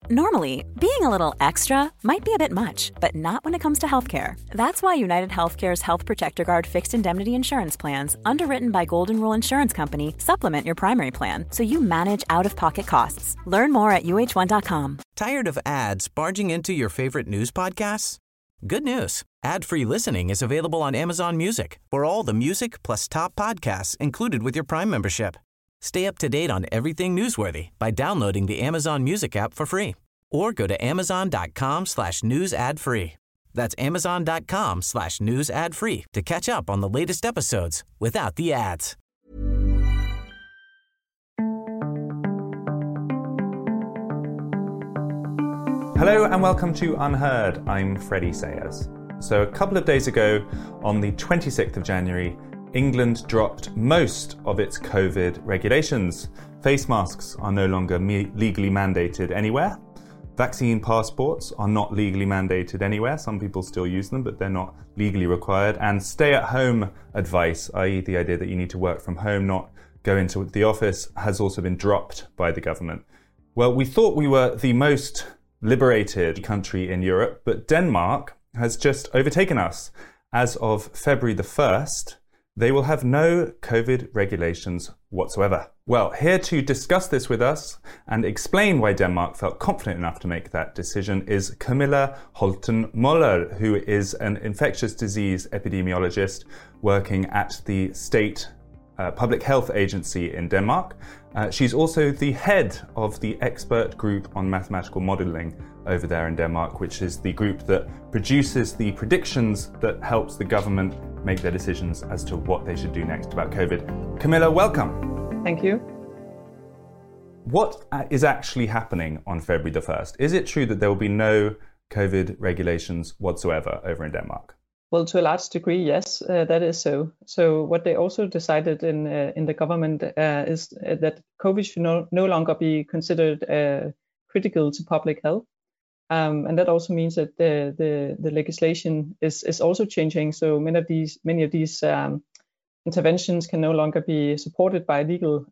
Normally, being a little extra might be a bit much, but not when it comes to healthcare. That's why United Healthcare's Health Protector Guard fixed indemnity insurance plans, underwritten by Golden Rule Insurance Company, supplement your primary plan so you manage out-of-pocket costs. Learn more at uh1.com. Tired of ads barging into your favorite news podcasts? Good news. Ad-free listening is available on Amazon Music for all the music plus top podcasts included with your Prime membership. Stay up to date on everything newsworthy by downloading the Amazon Music app for free or go to amazon.com/news ad free. That's amazon.com/news ad free to catch up on the latest episodes without the ads. Hello and welcome to Unheard. I'm Freddie Sayers. So a couple of days ago, on the 26th of January, England dropped most of its COVID regulations. Face masks are no longer legally mandated anywhere. Vaccine passports are not legally mandated anywhere. Some people still use them, but they're not legally required. And stay-at-home advice, i.e. the idea that you need to work from home, not go into the office, has also been dropped by the government. Well, we thought we were the most liberated country in Europe, but Denmark has just overtaken us. As of February the 1st, they will have no COVID regulations whatsoever. Well, here to discuss this with us and explain why Denmark felt confident enough to make that decision is Camilla Holten Møller, who is an infectious disease epidemiologist working at the state public health agency in Denmark. She's also the head of the expert group on mathematical modelling over there in Denmark, which is the group that produces the predictions that helps the government make their decisions as to what they should do next about COVID. Camilla, welcome. Thank you. What is actually happening on February the 1st? Is it true that there will be no COVID regulations whatsoever over in Denmark? Well, to a large degree, yes, that is so. So what they also decided in the government is that COVID should no longer be considered critical to public health. And that also means that the legislation is also changing. So many of these interventions can no longer be supported by legal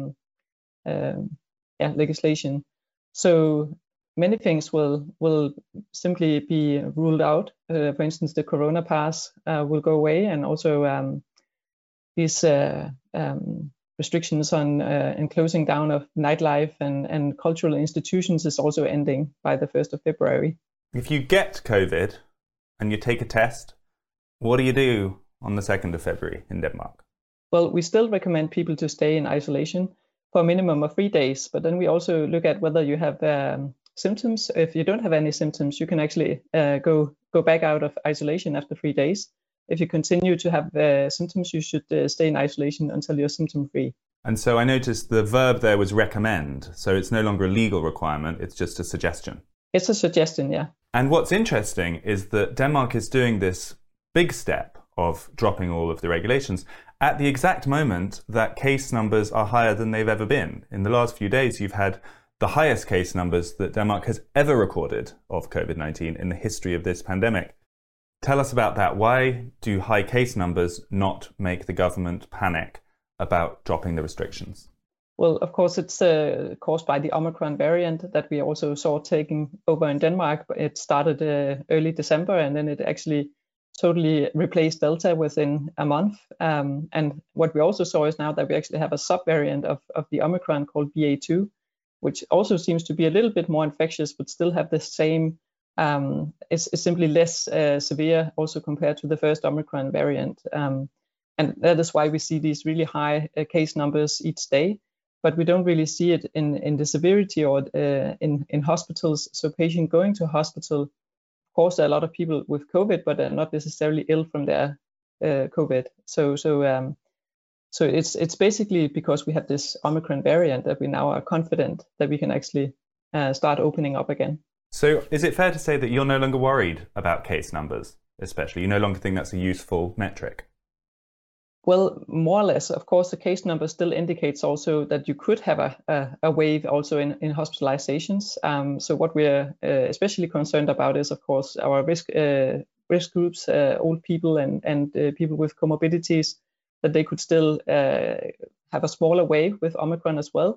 legislation. So many things will simply be ruled out. For instance, the Corona Pass will go away, and also these restrictions on closing down of nightlife and cultural institutions is also ending by the 1st of February. If you get COVID and you take a test, what do you do on the 2nd of February in Denmark? Well, we still recommend people to stay in isolation for a minimum of 3 days, but then we also look at whether you have symptoms. If you don't have any symptoms, you can actually go back out of isolation after 3 days. If you continue to have symptoms, you should stay in isolation until you're symptom-free. And so I noticed the verb there was recommend. So it's no longer a legal requirement, it's just a suggestion. It's a suggestion, yeah. And what's interesting is that Denmark is doing this big step of dropping all of the regulations at the exact moment that case numbers are higher than they've ever been. In the last few days, you've had the highest case numbers that Denmark has ever recorded of COVID-19 in the history of this pandemic. Tell us about that. Why do high case numbers not make the government panic about dropping the restrictions? Well, of course, it's caused by the Omicron variant that we also saw taking over in Denmark. It started early December, and then it actually totally replaced Delta within a month. And what we also saw is now that we actually have a subvariant of the Omicron called BA2, which also seems to be a little bit more infectious, but still have the same, it's simply less severe also compared to the first Omicron variant. And that is why we see these really high case numbers each day, but we don't really see it in the severity or in hospitals. So patient going to hospital, of course, there are a lot of people with COVID, but they're not necessarily ill from their COVID. So it's basically because we have this Omicron variant that we now are confident that we can actually start opening up again. So is it fair to say that you're no longer worried about case numbers, especially? You no longer think that's a useful metric? Well, more or less. Of course, the case number still indicates also that you could have a wave also in hospitalizations. So what we're especially concerned about is, of course, our risk groups, old people and people with comorbidities, that they could still have a smaller wave with Omicron as well.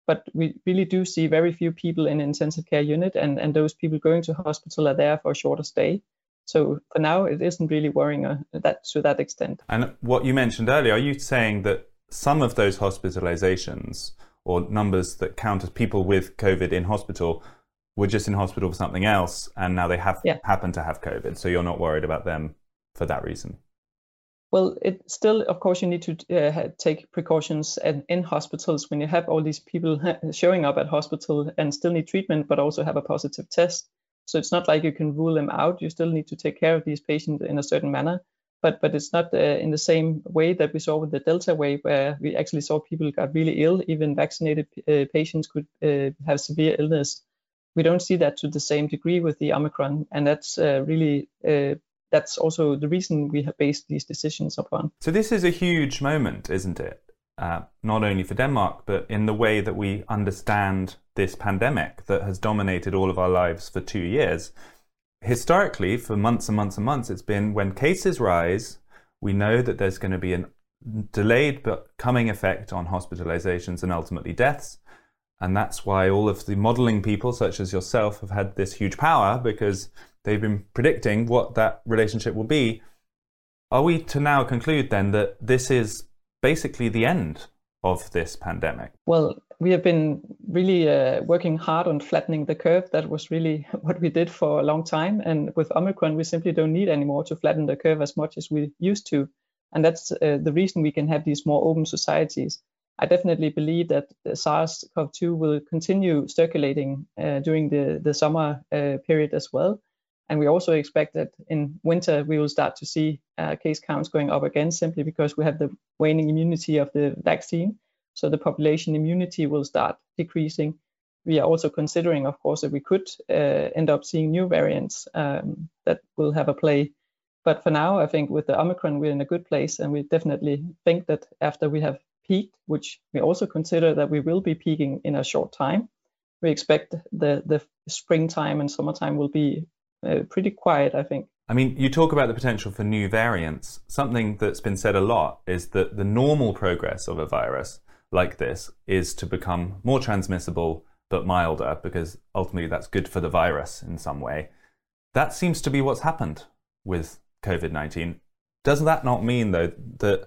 but we really do see very few people in intensive care unit, and those people going to hospital are there for a shorter stay. So for now, it isn't really worrying that to that extent. And what you mentioned earlier, are you saying that some of those hospitalizations or numbers that count as people with COVID in hospital were just in hospital for something else, and now they happen to have COVID, so you're not worried about them for that reason? Well, it still, of course, you need to take precautions in hospitals when you have all these people showing up at hospital and still need treatment, but also have a positive test. So it's not like you can rule them out. You still need to take care of these patients in a certain manner, but it's not in the same way that we saw with the Delta wave, where we actually saw people got really ill. Even vaccinated patients could have severe illness. We don't see that to the same degree with the Omicron, and that's really that's also the reason we have based these decisions upon. So this is a huge moment, isn't it? Not only for Denmark, but in the way that we understand this pandemic that has dominated all of our lives for 2 years. Historically, for months and months and months, it's been when cases rise, we know that there's going to be a delayed but coming effect on hospitalizations and ultimately deaths. And that's why all of the modeling people, such as yourself, have had this huge power, because they've been predicting what that relationship will be. Are we to now conclude then that this is basically the end of this pandemic? Well, we have been really working hard on flattening the curve. That was really what we did for a long time. And with Omicron, we simply don't need anymore to flatten the curve as much as we used to. And that's the reason we can have these more open societies. I definitely believe that the SARS-CoV-2 will continue circulating during the summer period as well. And we also expect that in winter, we will start to see case counts going up again, simply because we have the waning immunity of the vaccine. So the population immunity will start decreasing. We are also considering, of course, that we could end up seeing new variants that will have a play. But for now, I think with the Omicron, we're in a good place. And we definitely think that after we have peaked, which we also consider that we will be peaking in a short time, we expect the springtime and summertime will be pretty quiet, I think. I mean, you talk about the potential for new variants. Something that's been said a lot is that the normal progress of a virus like this is to become more transmissible but milder, because ultimately that's good for the virus in some way. That seems to be what's happened with COVID-19. Does that not mean, though, that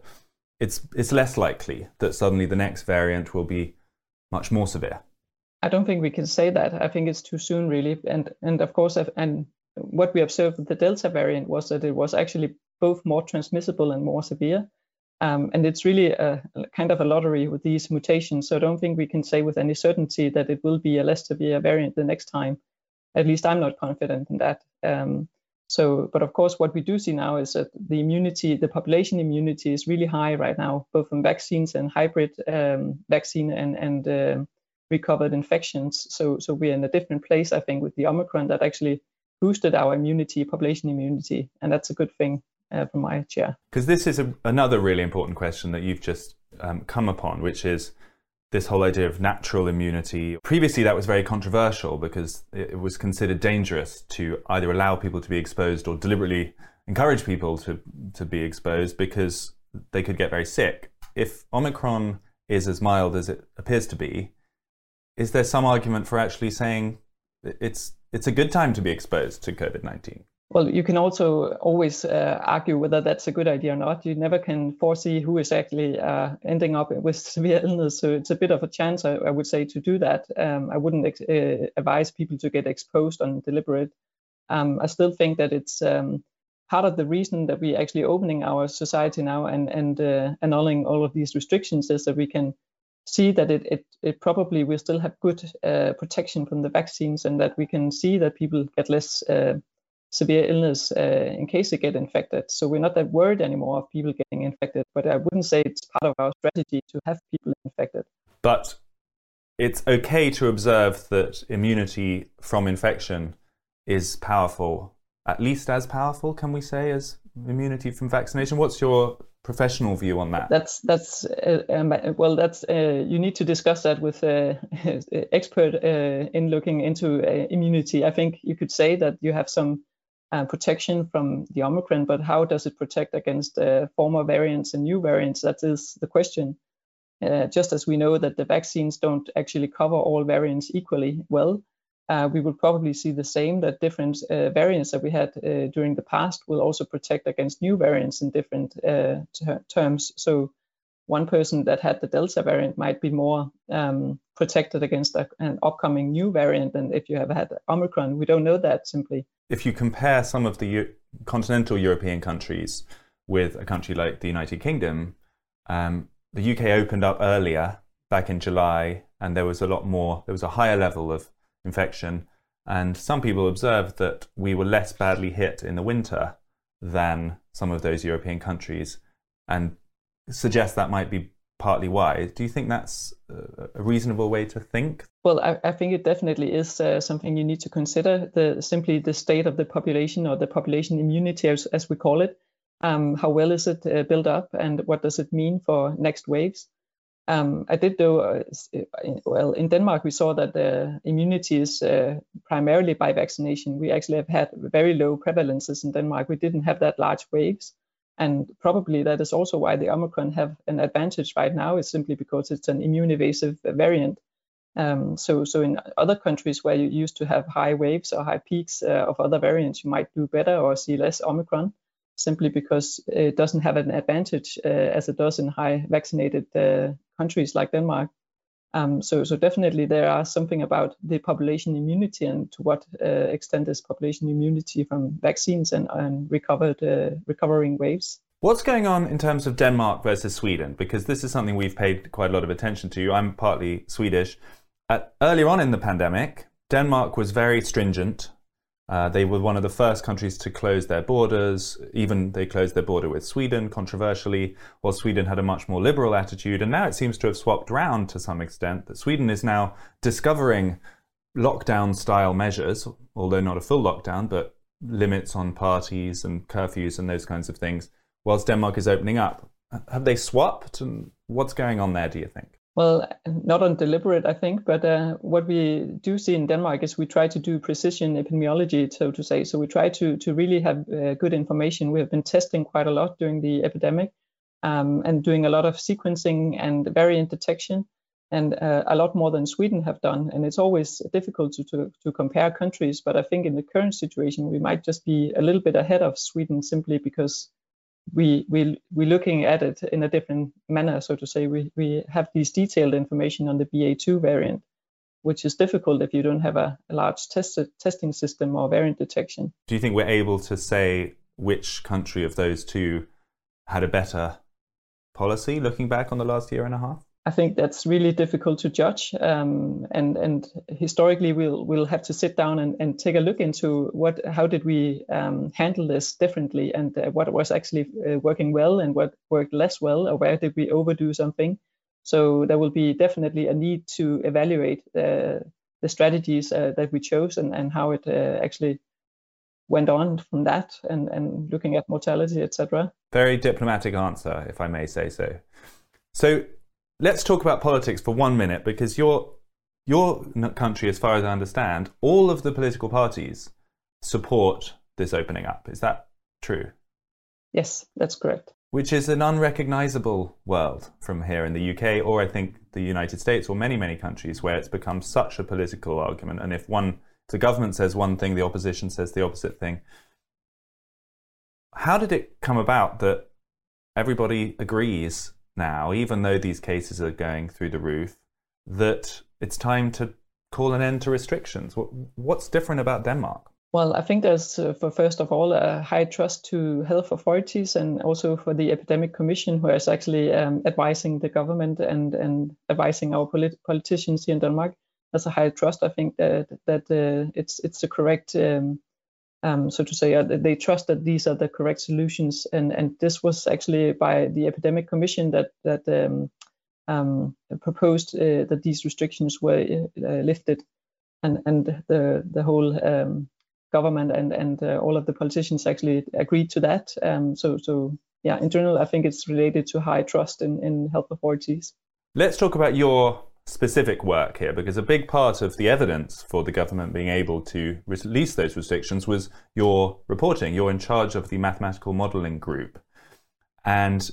it's less likely that suddenly the next variant will be much more severe? I don't think we can say that. I think it's too soon, really. And of course, and what we observed with the Delta variant was that it was actually both more transmissible and more severe. And it's really a kind of a lottery with these mutations. So I don't think we can say with any certainty that it will be a less severe variant the next time. At least I'm not confident in that. But of course, what we do see now is that the immunity, the population immunity is really high right now, both from vaccines and hybrid vaccine and recovered infections. So we're in a different place, I think, with the Omicron that actually boosted our immunity, population immunity. And that's a good thing from my chair. Because this is another really important question that you've just come upon, which is this whole idea of natural immunity. Previously, that was very controversial because it was considered dangerous to either allow people to be exposed or deliberately encourage people to be exposed because they could get very sick. If Omicron is as mild as it appears to be, is there some argument for actually saying it's a good time to be exposed to COVID-19? Well, you can also always argue whether that's a good idea or not. You never can foresee who is actually ending up with severe illness. So it's a bit of a chance, I would say, to do that. I wouldn't advise people to get exposed on deliberate. I still think that it's part of the reason that we're actually opening our society now and annulling all of these restrictions is that we can see that it probably will still have good protection from the vaccines, and that we can see that people get less severe illness in case they get infected. So we're not that worried anymore of people getting infected, but I wouldn't say it's part of our strategy to have people infected. But it's okay to observe that immunity from infection is powerful, at least as powerful, can we say, as immunity from vaccination? What's your professional view on that? You need to discuss that with expert in looking into immunity. I think you could say that you have some protection from the Omicron, but how does it protect against former variants and new variants? That is the question. just as we know that the vaccines don't actually cover all variants equally well, we will probably see the same, that different variants that we had during the past will also protect against new variants in different terms. So one person that had the Delta variant might be more protected against an upcoming new variant than if you have had Omicron. We don't know that simply. If you compare some of the continental European countries with a country like the United Kingdom, the UK opened up earlier back in July, and there was a higher level of infection. And some people observed that we were less badly hit in the winter than some of those European countries, and suggest that might be partly why. Do you think that's a reasonable way to think? Well, I think it definitely is something you need to consider, simply the state of the population, or the population immunity as we call it. How well is it built up, and what does it mean for next waves? I did though, in Denmark we saw that the immunity is primarily by vaccination. We actually have had very low prevalences in Denmark. We didn't have that large waves. And probably that is also why the Omicron have an advantage right now, is simply because it's an immune evasive variant. So in other countries where you used to have high waves or high peaks of other variants, you might do better or see less Omicron, simply because it doesn't have an advantage as it does in high vaccinated countries like Denmark. So definitely there are something about the population immunity, and to what extent is population immunity from vaccines and recovering waves. What's going on in terms of Denmark versus Sweden? Because this is something we've paid quite a lot of attention to. I'm partly Swedish. Earlier on in the pandemic, Denmark was very stringent. They were one of the first countries to close their borders. Even they closed their border with Sweden, controversially, while Sweden had a much more liberal attitude. And now it seems to have swapped round to some extent, that Sweden is now discovering lockdown-style measures, although not a full lockdown, but limits on parties and curfews and those kinds of things, whilst Denmark is opening up. Have they swapped? And what's going on there, do you think? Well, not on deliberate, I think, but what we do see in Denmark is we try to do precision epidemiology, so to say. So we try to really have good information. We have been testing quite a lot during the epidemic and doing a lot of sequencing and variant detection, and a lot more than Sweden have done. And it's always difficult to compare countries, but I think in the current situation, we might just be a little bit ahead of Sweden, simply because we're looking at it in a different manner, so to say. We have these detailed information on the BA2 variant, which is difficult if you don't have a large testing system or variant detection. Do you think we're able to say which country of those two had a better policy, looking back on the last year and a half? I think that's really difficult to judge, and historically we'll have to sit down and take a look into how did we handle this differently, and what was actually working well and what worked less well, or where did we overdo something. So there will be definitely a need to evaluate the strategies that we chose and how it actually went on from that, and looking at mortality, etc. Very diplomatic answer, if I may say so. So let's talk about politics for 1 minute, because your country, as far as I understand, all of the political parties support this opening up. Is that true? Yes, that's correct. Which is an unrecognizable world from here in the UK, or I think the United States, or many, many countries where it's become such a political argument. And if the government says one thing, the opposition says the opposite thing. How did it come about that everybody agrees now, even though these cases are going through the roof, that it's time to call an end to restrictions? What's different about Denmark? Well, I think there's, first of all, a high trust to health authorities, and also for the Epidemic Commission, who is actually advising the government and advising our politicians here in Denmark. There's a high trust. I think that it's the correct, so to say, they trust that these are the correct solutions, and this was actually by the Epidemic Commission that proposed that these restrictions were lifted, and the whole government and all of the politicians actually agreed to that. So yeah, in general, I think it's related to high trust in health authorities. Let's talk about your specific work here, because a big part of the evidence for the government being able to release those restrictions was your reporting. You're in charge of the mathematical modelling group. And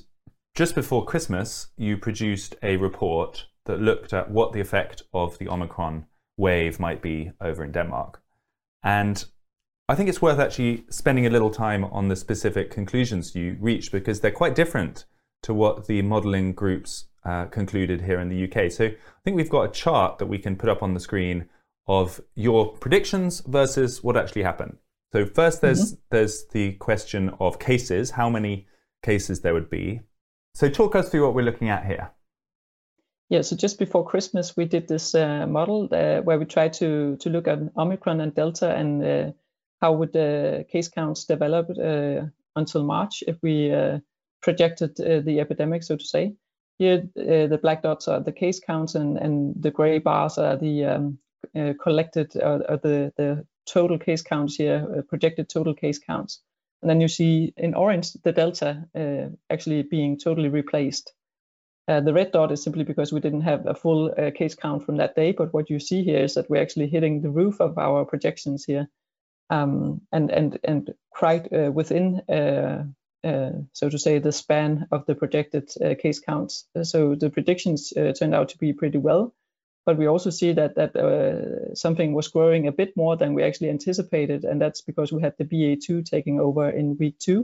just before Christmas, you produced a report that looked at what the effect of the Omicron wave might be over in Denmark. And I think it's worth actually spending a little time on the specific conclusions you reached, because they're quite different to what the modelling groups concluded here in the UK. So I think we've got a chart that we can put up on the screen of your predictions versus what actually happened. So first there's the question of cases, how many cases there would be. So talk us through what we're looking at here. Yeah, so just before Christmas, we did this model where we tried to look at Omicron and Delta and how would the case counts develop until March if we projected the epidemic, so to say. Here, the black dots are the case counts and the gray bars are the collected, the total case counts here, projected total case counts. And then you see in orange the Delta actually being totally replaced. The red dot is simply because we didn't have a full case count from that day, but what you see here is that we're actually hitting the roof of our projections here, and quite within, so to say, the span of the projected case counts. So the predictions turned out to be pretty well, but we also see that something was growing a bit more than we actually anticipated, and that's because we had the BA2 taking over in week 2.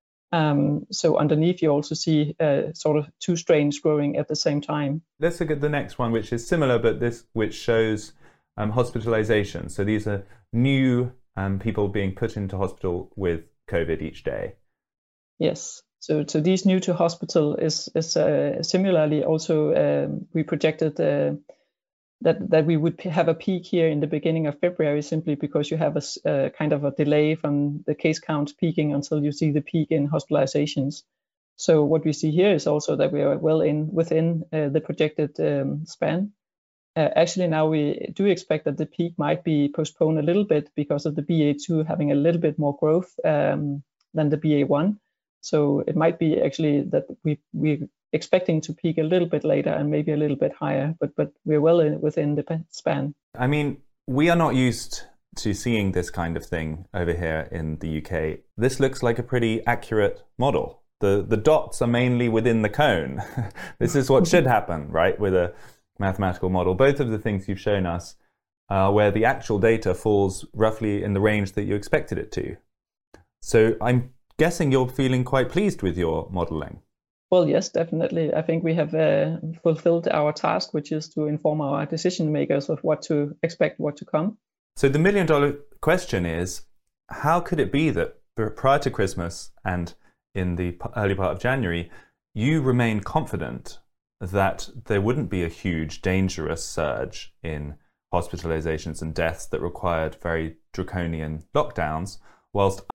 So underneath you also see sort of two strains growing at the same time. Let's look at the next one, which is similar, but which shows hospitalization. So these are new people being put into hospital with COVID each day. Yes. So these new to hospital is similarly also we projected that we would have a peak here in the beginning of February, simply because you have a kind of a delay from the case count peaking until you see the peak in hospitalizations. So what we see here is also that we are well within the projected span. Actually, now we do expect that the peak might be postponed a little bit because of the BA2 having a little bit more growth than the BA1. So it might be actually that we're expecting to peak a little bit later and maybe a little bit higher, but we're well within the span. I mean, we are not used to seeing this kind of thing over here in the UK. This looks like a pretty accurate model. The dots are mainly within the cone. This is what should happen, right, with a mathematical model. Both of the things you've shown us are where the actual data falls roughly in the range that you expected it to. So I'm guessing you're feeling quite pleased with your modeling. Well, yes, definitely. I think we have fulfilled our task, which is to inform our decision makers of what to expect, what to come. So the $1 million question is, how could it be that prior to Christmas and in the early part of January, you remain confident that there wouldn't be a huge, dangerous surge in hospitalizations and deaths that required very draconian lockdowns, whilst...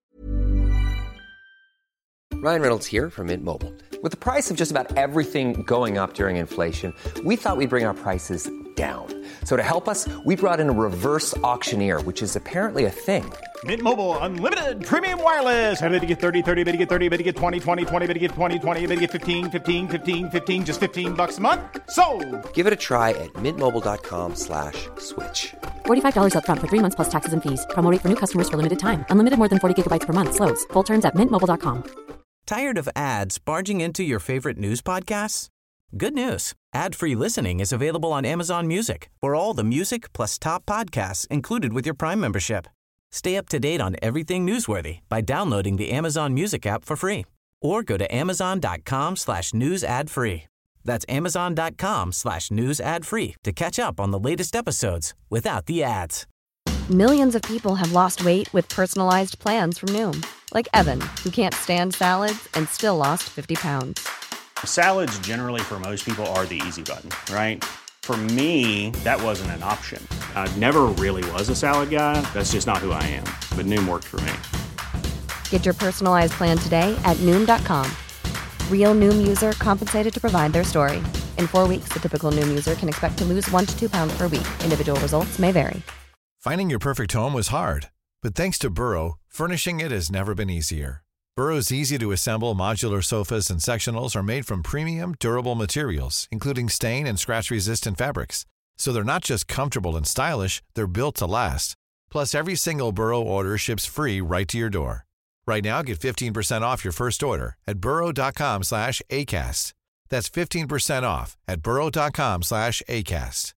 Ryan Reynolds here from Mint Mobile. With the price of just about everything going up during inflation, we thought we'd bring our prices down. So to help us, we brought in a reverse auctioneer, which is apparently a thing. Mint Mobile Unlimited Premium Wireless. How to get 30, 30, bit to get 30, bit to get 20, 20, 20, bit to get 20, 20, bit to get 15, 15, 15, 15, just $15 a month? Sold! Give it a try at mintmobile.com/switch. $45 up front for 3 months plus taxes and fees. Promo rate for new customers for limited time. Unlimited more than 40 gigabytes per month. Slows full terms at mintmobile.com. Tired of ads barging into your favorite news podcasts? Good news. Ad-free listening is available on Amazon Music for all the music plus top podcasts included with your Prime membership. Stay up to date on everything newsworthy by downloading the Amazon Music app for free or go to amazon.com/news ad free. That's amazon.com/news ad free to catch up on the latest episodes without the ads. Millions of people have lost weight with personalized plans from Noom. Like Evan, who can't stand salads and still lost 50 pounds. Salads generally for most people are the easy button, right? For me, that wasn't an option. I never really was a salad guy. That's just not who I am. But Noom worked for me. Get your personalized plan today at Noom.com. Real Noom user compensated to provide their story. In 4 weeks, the typical Noom user can expect to lose 1 to 2 pounds per week. Individual results may vary. Finding your perfect home was hard, but thanks to Burrow, furnishing it has never been easier. Burrow's easy-to-assemble modular sofas and sectionals are made from premium, durable materials, including stain and scratch-resistant fabrics. So they're not just comfortable and stylish, they're built to last. Plus, every single Burrow order ships free right to your door. Right now, get 15% off your first order at burrow.com/ACAST. That's 15% off at burrow.com/ACAST.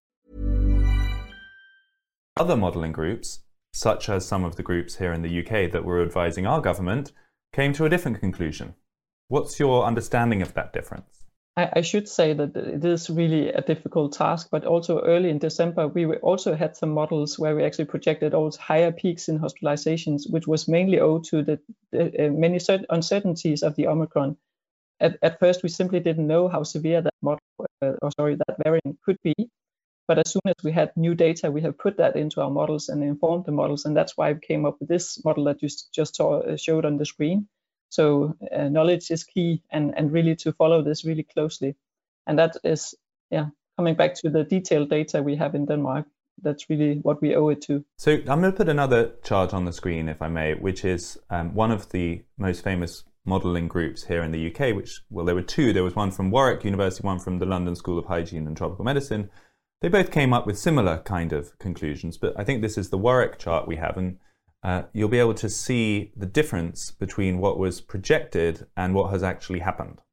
Other modelling groups, such as some of the groups here in the UK that were advising our government, came to a different conclusion. What's your understanding of that difference? I should say that it is really a difficult task, but also early in December, we also had some models where we actually projected also higher peaks in hospitalizations, which was mainly owed to the many uncertainties of the Omicron. At first, we simply didn't know how severe that that variant could be. But as soon as we had new data, we have put that into our models and informed the models, and that's why we came up with this model that you just showed on the screen. So knowledge is key, and really to follow this really closely. And that is, coming back to the detailed data we have in Denmark. That's really what we owe it to. So I'm going to put another chart on the screen, if I may, which is one of the most famous modelling groups here in the UK, there were two. There was one from Warwick University, one from the London School of Hygiene and Tropical Medicine. They both came up with similar kind of conclusions, but I think this is the Warwick chart we have, and you'll be able to see the difference between what was projected and what has actually happened.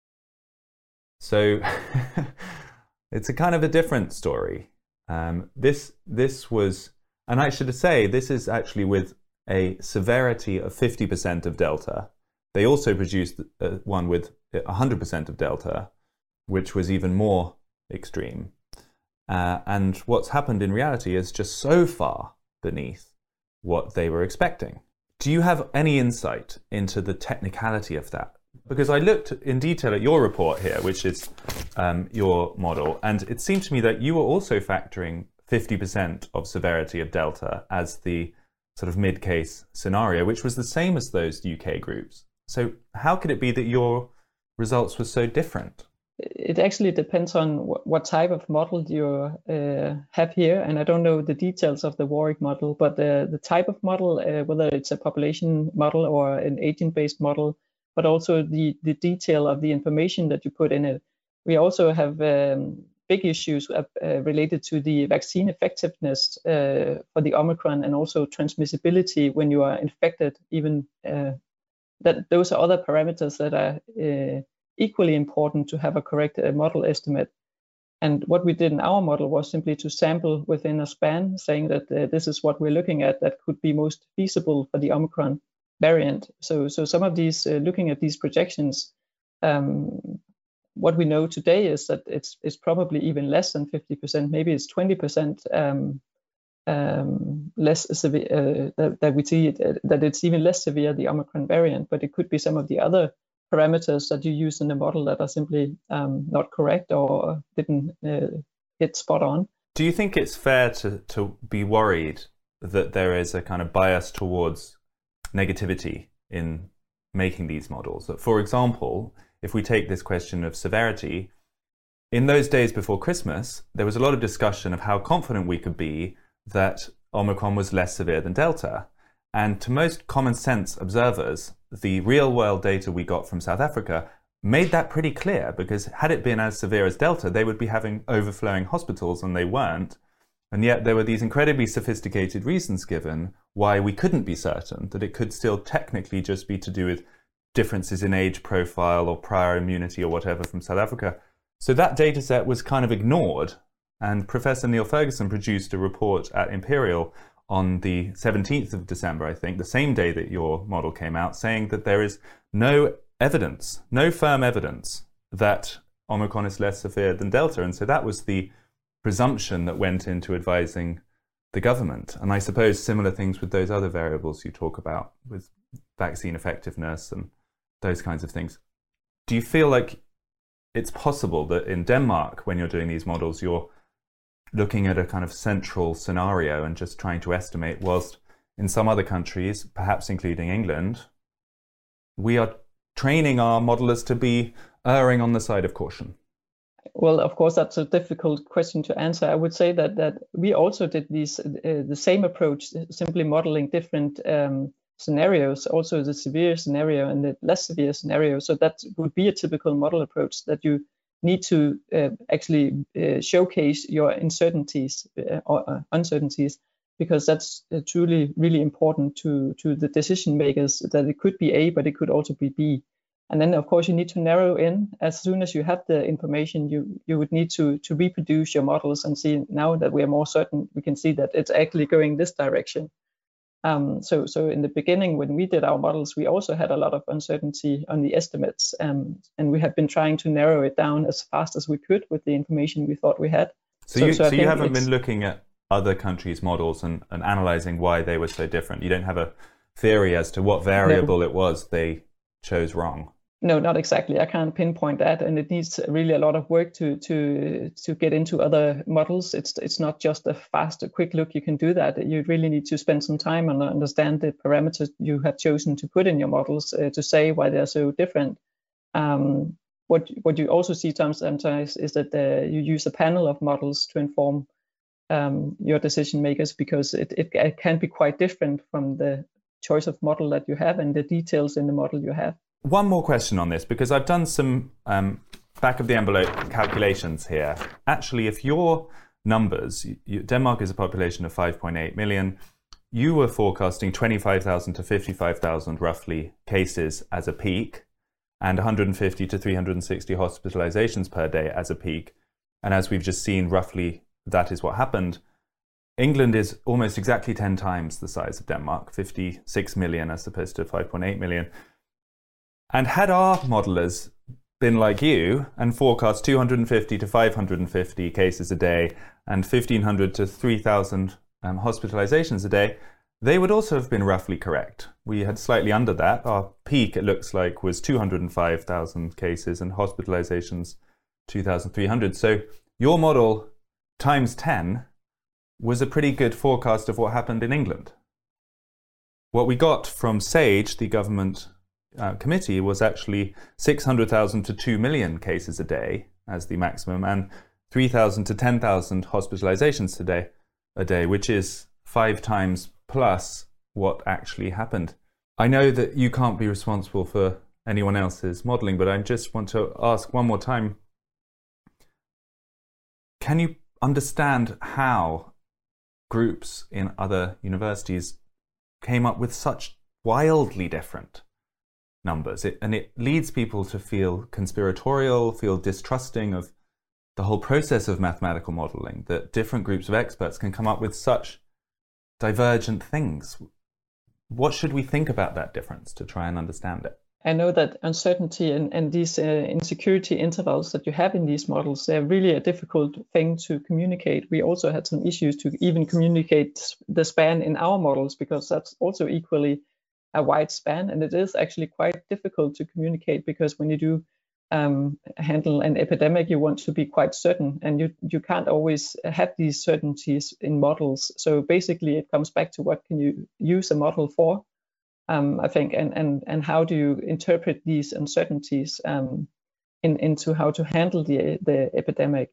So it's a kind of a different story. This was, and I should say, this is actually with a severity of 50% of Delta. They also produced one with 100% of Delta, which was even more extreme. And what's happened in reality is just so far beneath what they were expecting. Do you have any insight into the technicality of that? Because I looked in detail at your report here, which is your model, and it seemed to me that you were also factoring 50% of severity of Delta as the sort of mid-case scenario, which was the same as those UK groups. So how could it be that your results were so different? It actually depends on what type of model you have here, and I don't know the details of the Warwick model, but the type of model, whether it's a population model or an agent-based model, but also the detail of the information that you put in it. We also have big issues related to the vaccine effectiveness for the Omicron, and also transmissibility when you are infected. Even that those are other parameters that are equally important to have a correct model estimate. And what we did in our model was simply to sample within a span, saying that this is what we're looking at that could be most feasible for the Omicron variant. So some of these, looking at these projections, what we know today is that it's probably even less than 50%, maybe it's 20% less severe, that we see that it's even less severe, the Omicron variant, but it could be some of the other parameters that you use in the model that are simply not correct or didn't hit spot on. Do you think it's fair to be worried that there is a kind of bias towards negativity in making these models? For example, if we take this question of severity, in those days before Christmas, there was a lot of discussion of how confident we could be that Omicron was less severe than Delta. And to most common sense observers, the real world data we got from South Africa made that pretty clear, because had it been as severe as Delta, they would be having overflowing hospitals, and they weren't. And yet there were these incredibly sophisticated reasons given why we couldn't be certain, that it could still technically just be to do with differences in age profile or prior immunity or whatever from South Africa. So that data set was kind of ignored. And Professor Neil Ferguson produced a report at Imperial on the 17th of December, I think, the same day that your model came out, saying that there is no evidence, no firm evidence that Omicron is less severe than Delta. And so that was the presumption that went into advising the government. And I suppose similar things with those other variables you talk about, with vaccine effectiveness and those kinds of things. Do you feel like it's possible that in Denmark, when you're doing these models, you're looking at a kind of central scenario and just trying to estimate, whilst in some other countries, perhaps including England, we are training our modelers to be erring on the side of caution? Well, of course, that's a difficult question to answer. I would say that we also did the same approach, simply modeling different scenarios, also the severe scenario and the less severe scenario. So that would be a typical model approach, that you need to actually showcase your uncertainties. because that's truly really important to the decision makers, that it could be A, but it could also be B. And then, of course, you need to narrow in. As soon as you have the information, you would need to reproduce your models and see, now that we are more certain, we can see that it's actually going this direction. So in the beginning, when we did our models, we also had a lot of uncertainty on the estimates, and we have been trying to narrow it down as fast as we could with the information we thought we had. So you haven't been looking at other countries' models and analyzing why they were so different? You don't have a theory as to what variable it was they chose wrong? No, not exactly. I can't pinpoint that, and it needs really a lot of work to get into other models. It's not just a fast, quick look. You can do that. You really need to spend some time and understand the parameters you have chosen to put in your models to say why they're so different. What you also see sometimes is that you use a panel of models to inform your decision makers, because it can be quite different from the choice of model that you have and the details in the model you have. One more question on this, because I've done some back of the envelope calculations here. Actually, if your numbers, Denmark is a population of 5.8 million, you were forecasting 25,000 to 55,000 roughly cases as a peak, and 150 to 360 hospitalizations per day as a peak. And as we've just seen, roughly that is what happened. England is almost exactly 10 times the size of Denmark, 56 million as opposed to 5.8 million. And had our modelers been like you and forecast 250 to 550 cases a day and 1,500 to 3,000 hospitalizations a day, they would also have been roughly correct. We had slightly under that. Our peak, it looks like, was 205,000 cases and hospitalizations 2,300. So your model times 10 was a pretty good forecast of what happened in England. What we got from SAGE, the government committee, was actually 600,000 to 2 million cases a day as the maximum, and 3,000 to 10,000 hospitalizations a day, which is 5 times plus what actually happened. I know that you can't be responsible for anyone else's modeling, but I just want to ask one more time, can you understand how groups in other universities came up with such wildly different numbers? It leads people to feel conspiratorial, feel distrusting of the whole process of mathematical modeling, that different groups of experts can come up with such divergent things. What should we think about that difference to try and understand it? I know that uncertainty and these insecurity intervals that you have in these models, they're really a difficult thing to communicate. We also had some issues to even communicate the span in our models, because that's also equally a wide span, and it is actually quite difficult to communicate, because when you do handle an epidemic, you want to be quite certain, and you can't always have these certainties in models. So basically it comes back to what can you use a model for, I think, and how do you interpret these uncertainties into how to handle the epidemic.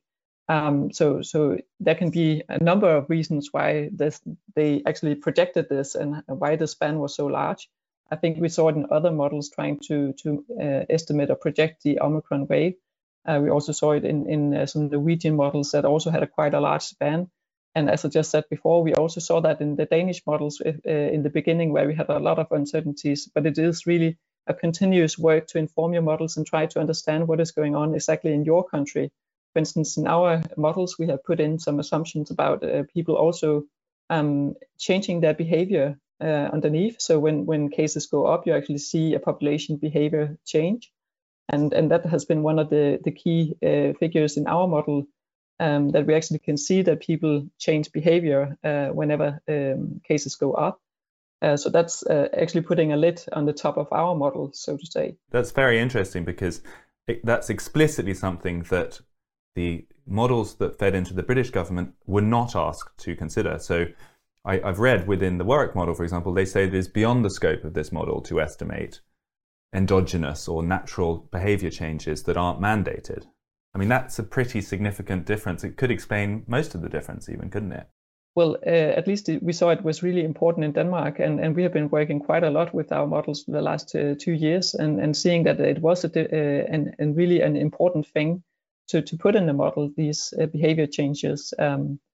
So there can be a number of reasons why they actually projected this and why the span was so large. I think we saw it in other models trying to estimate or project the Omicron wave. We also saw it in some Norwegian models that also had quite a large span. And as I just said before, we also saw that in the Danish models in the beginning, where we had a lot of uncertainties. But it is really a continuous work to inform your models and try to understand what is going on exactly in your country. For instance, in our models, we have put in some assumptions about people also changing their behavior underneath. So when cases go up, you actually see a population behavior change. And that has been one of the key figures in our model, that we actually can see that people change behavior whenever cases go up. So that's actually putting a lid on the top of our model, so to say. That's very interesting, because that's explicitly something that the models that fed into the British government were not asked to consider. So I've read within the Warwick model, for example, they say it is beyond the scope of this model to estimate endogenous or natural behavior changes that aren't mandated. I mean, that's a pretty significant difference. It could explain most of the difference even, couldn't it? Well, at least we saw it was really important in Denmark, and we have been working quite a lot with our models for the last 2 years, and seeing that it was and really an important thing to put in the model, these behavior changes.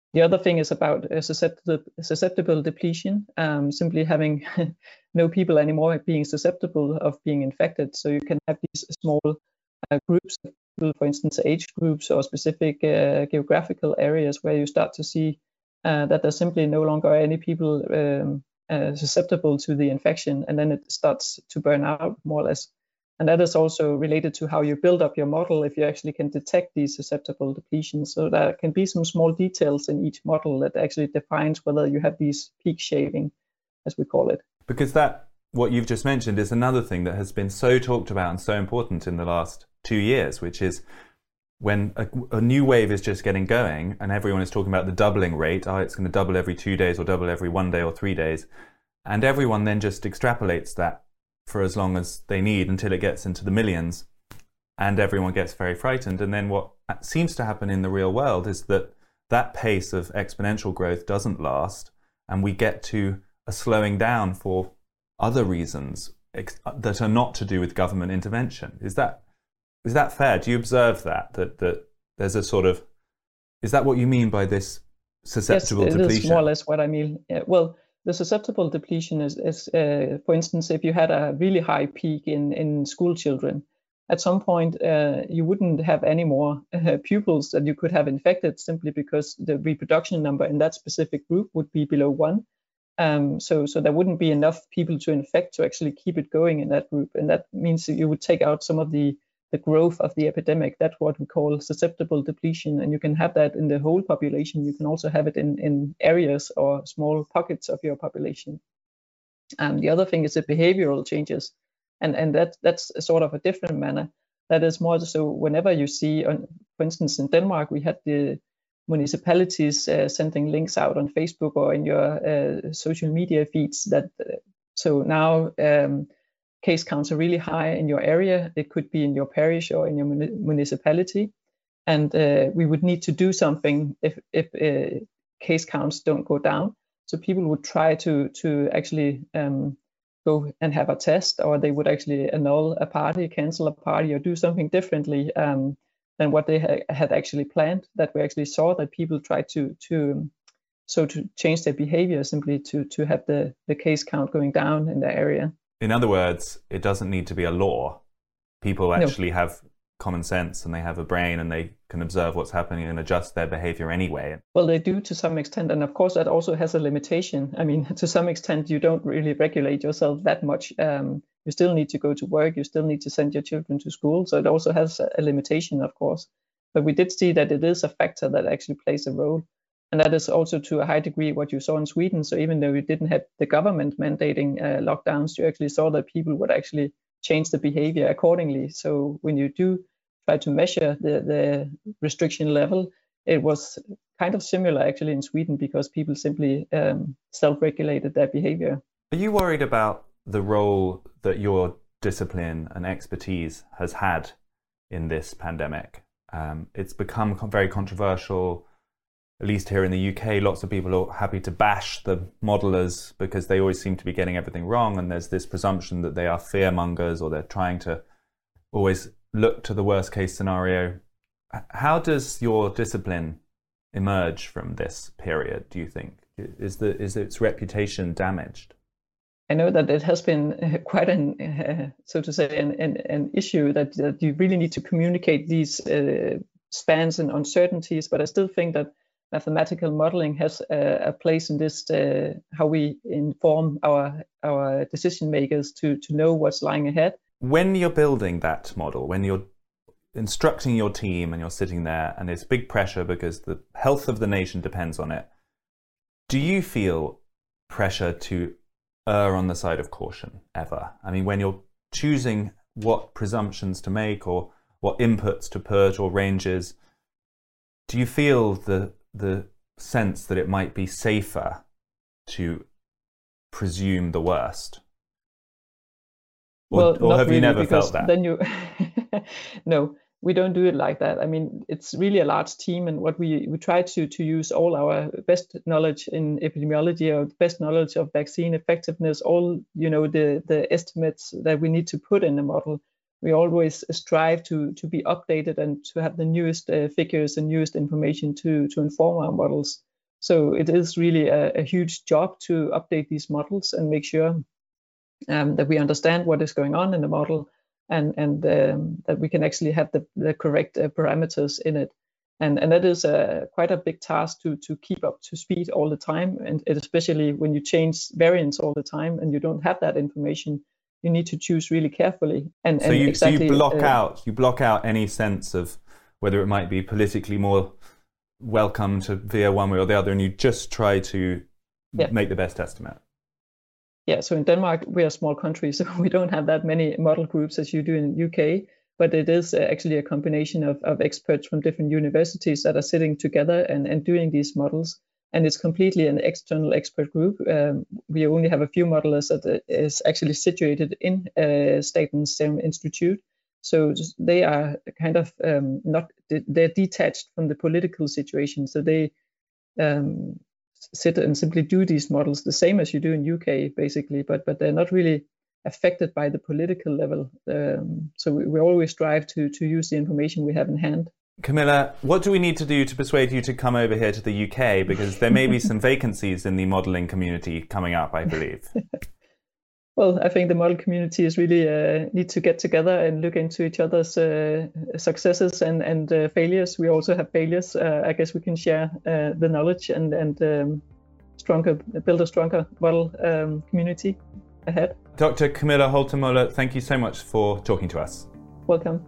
The other thing is about susceptible depletion, simply having no people anymore being susceptible of being infected. So you can have these small groups of people, for instance, age groups or specific geographical areas where you start to see that there's simply no longer any people susceptible to the infection, and then it starts to burn out more or less. And that is also related to how you build up your model if you actually can detect these susceptible depletions. So there can be some small details in each model that actually defines whether you have these peak shaving, as we call it. Because that, what you've just mentioned, is another thing that has been so talked about and so important in the last 2 years, which is when a new wave is just getting going and everyone is talking about the doubling rate, it's going to double every 2 days or double every 1 day or 3 days. And everyone then just extrapolates that for as long as they need until it gets into the millions, and everyone gets very frightened. And then what seems to happen in the real world is that that pace of exponential growth doesn't last, and we get to a slowing down for other reasons that are not to do with government intervention. Is that fair? Do you observe that there's a sort of, is that what you mean by this susceptible depletion? Yes, it is more or less what I mean. Well, the susceptible depletion is for instance, if you had a really high peak in school children, at some point you wouldn't have any more pupils that you could have infected, simply because the reproduction number in that specific group would be below 1. So there wouldn't be enough people to infect to actually keep it going in that group. And that means that you would take out some of the growth of the epidemic. That's what we call susceptible depletion. And you can have that in the whole population. You can also have it in areas or small pockets of your population. The other thing is the behavioral changes. And that's a sort of a different manner. That is more so whenever you see, for instance, in Denmark, we had the municipalities sending links out on Facebook or in your social media feeds that so now case counts are really high in your area. It could be in your parish or in your municipality, and we would need to do something if case counts don't go down. So people would try to actually go and have a test, or they would actually annul a party, cancel a party, or do something differently than what they had actually planned. That we actually saw that people tried to change their behavior simply to have the case count going down in the area. In other words, it doesn't need to be a law. People actually have common sense, and they have a brain, and they can observe what's happening and adjust their behavior anyway. Well, they do to some extent. And of course, that also has a limitation. I mean, to some extent, you don't really regulate yourself that much. You still need to go to work. You still need to send your children to school. So it also has a limitation, of course. But we did see that it is a factor that actually plays a role. And that is also to a high degree what you saw in Sweden. So even though you didn't have the government mandating lockdowns, you actually saw that people would actually change the behavior accordingly. So when you do try to measure the restriction level, it was kind of similar actually in Sweden, because people simply self-regulated their behavior. Are you worried about the role that your discipline and expertise has had in this pandemic? It's become very controversial. At least here in the UK, lots of people are happy to bash the modelers because they always seem to be getting everything wrong. And there's this presumption that they are fearmongers, or they're trying to always look to the worst case scenario. How does your discipline emerge from this period, do you think? Is its reputation damaged? I know that it has been quite an issue that you really need to communicate these spans and uncertainties. But I still think that mathematical modeling has a place in this, how we inform our decision makers to know what's lying ahead. When you're building that model, when you're instructing your team and you're sitting there and there's big pressure because the health of the nation depends on it, do you feel pressure to err on the side of caution ever? I mean, when you're choosing what presumptions to make or what inputs to put or ranges, do you feel the sense that it might be safer to presume the worst? Or have really, you never felt that? Then no, we don't do it like that. I mean, it's really a large team, and what we try to use all our best knowledge in epidemiology, or best knowledge of vaccine effectiveness, all the estimates that we need to put in the model. We always strive to be updated and to have the newest figures and newest information to inform our models. So it is really a huge job to update these models and make sure that we understand what is going on in the model, and that we can actually have the correct parameters in it. And that is quite a big task to keep up to speed all the time, and especially when you change variants all the time and you don't have that information, you need to choose really carefully. So you block out any sense of whether it might be politically more welcome to veer one way or the other, and you just try to make the best estimate. Yeah, so in Denmark, we are a small country, so we don't have that many model groups as you do in the UK, but it is actually a combination of experts from different universities that are sitting together and doing these models. And it's completely an external expert group. We only have a few modelers that is actually situated in Statens Serum Institute. So they are kind of they're detached from the political situation. So they sit and simply do these models the same as you do in UK, basically, but they're not really affected by the political level. So we always strive to use the information we have in hand. Camilla, what do we need to do to persuade you to come over here to the UK? Because there may be some vacancies in the modelling community coming up, I believe. Well, I think the model community is really need to get together and look into each other's successes and failures. We also have failures. I guess we can share the knowledge and build a stronger model community ahead. Dr. Camilla Holten-Møller, thank you so much for talking to us. Welcome.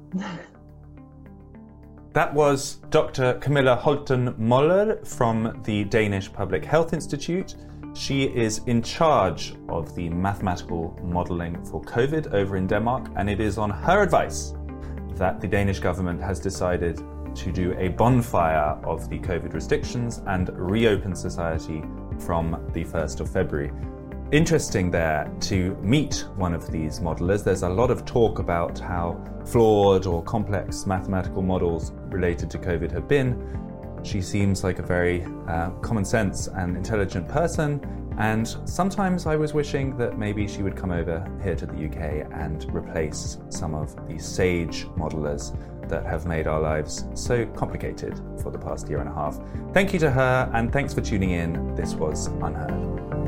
That was Dr. Camilla Holten-Møller from the Danish Public Health Institute. She is in charge of the mathematical modelling for COVID over in Denmark, and it is on her advice that the Danish government has decided to do a bonfire of the COVID restrictions and reopen society from the 1st of February. Interesting there to meet one of these modelers. There's a lot of talk about how flawed or complex mathematical models related to COVID have been. She seems like a very common sense and intelligent person, and sometimes I was wishing that maybe she would come over here to the UK and replace some of the sage modelers that have made our lives so complicated for the past year and a half. Thank you to her, and thanks for tuning in. This was Unheard.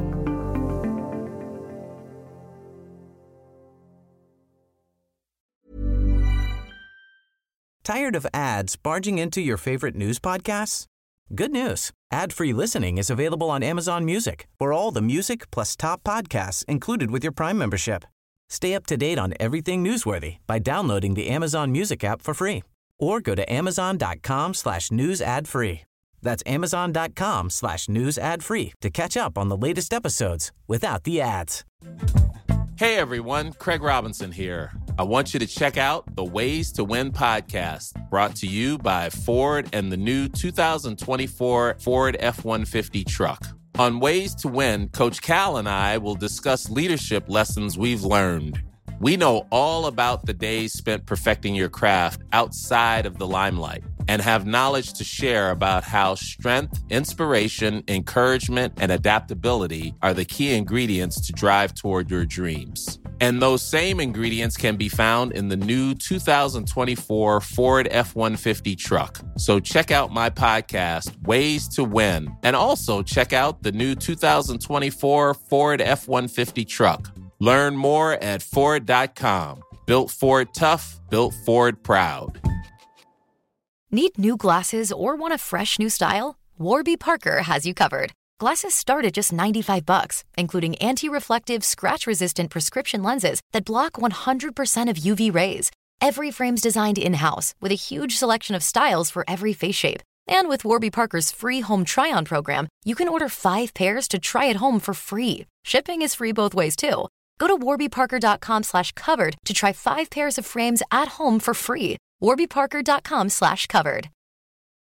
Tired of ads barging into your favorite news podcasts? Good news. Ad-free listening is available on Amazon Music for all the music plus top podcasts included with your Prime membership. Stay up to date on everything newsworthy by downloading the Amazon Music app for free or go to amazon.com/news ad free. That's amazon.com/news ad free to catch up on the latest episodes without the ads. Hey everyone, Craig Robinson here. I want you to check out the Ways to Win podcast, brought to you by Ford and the new 2024 Ford F-150 truck. On Ways to Win, Coach Cal and I will discuss leadership lessons we've learned. We know all about the days spent perfecting your craft outside of the limelight and have knowledge to share about how strength, inspiration, encouragement, and adaptability are the key ingredients to drive toward your dreams. And those same ingredients can be found in the new 2024 Ford F-150 truck. So check out my podcast, Ways to Win, and also check out the new 2024 Ford F-150 truck. Learn more at Ford.com. Built Ford tough, built Ford proud. Need new glasses or want a fresh new style? Warby Parker has you covered. Glasses start at just $95, including anti-reflective, scratch-resistant prescription lenses that block 100% of UV rays. Every frame's designed in-house with a huge selection of styles for every face shape. And with Warby Parker's free home try-on program, you can order 5 pairs to try at home for free. Shipping is free both ways, too. Go to warbyparker.com/covered to try 5 pairs of frames at home for free. warbyparker.com/covered.